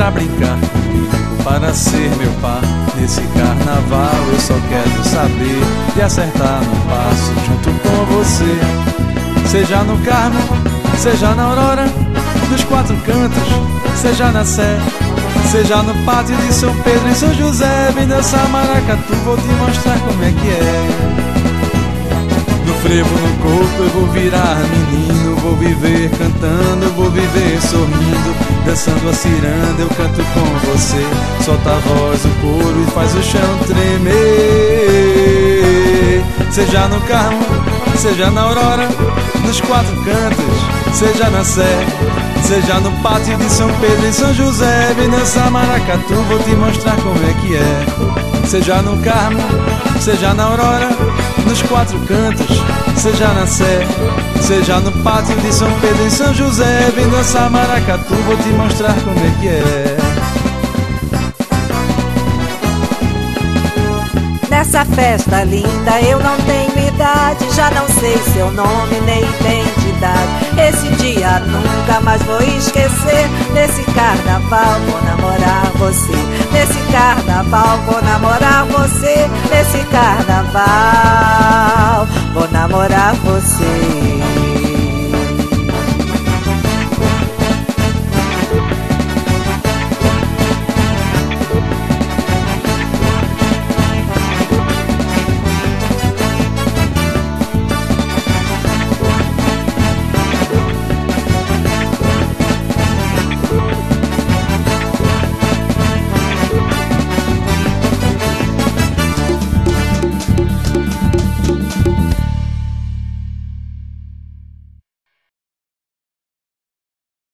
pra brincar comigo, para ser meu par nesse carnaval. Eu só quero saber de acertar no passo junto com você. Seja no Carmo, seja na Aurora, nos quatro cantos, seja na Sé, seja no pátio de São Pedro e São José. Vem dançar maracatu, vou te mostrar como é que é. No frevo, no corpo eu vou virar menino, vou viver cantando, vou viver sorrindo, dançando a ciranda eu canto com você. Solta a voz, o coro e faz o chão tremer. Seja no Carmo, seja na Aurora, nos quatro cantos, seja na Sé, seja no pátio de São Pedro e São José. Vem dançar maracatu, vou te mostrar como é que é. Seja no Carmo, seja na Aurora, nos quatro cantos, seja na Sé, seja no pátio de São Pedro e São José. Vem dançar maracatu, vou te mostrar como é que é. Nessa festa linda eu não tenho idade, já não sei seu nome nem identidade. Esse dia nunca mais vou esquecer. Nesse carnaval vou namorar você. Nesse carnaval vou namorar você. Nesse carnaval vou namorar você.